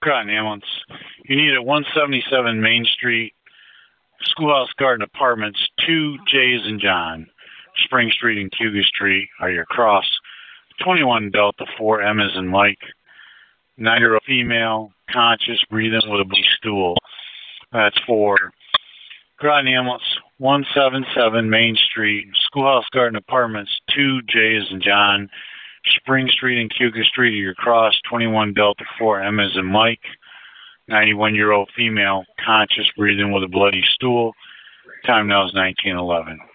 Groton Ambulance. You need at 177 Main Street, Schoolhouse Garden Apartments, 2 J's and John, Spring Street and Cuga Street are your cross. 21 Delta 4 M as in Mike. 9-year-old female, conscious, breathing with a blue stool. That's for Groton Ambulance, 177 Main Street, Schoolhouse Garden Apartments, 2 J's and John, Spring Street and Cuga Street are your cross. 21 Delta 4 M as in Mike. 91-year-old female, conscious, breathing with a bloody stool. Time now is 19:11.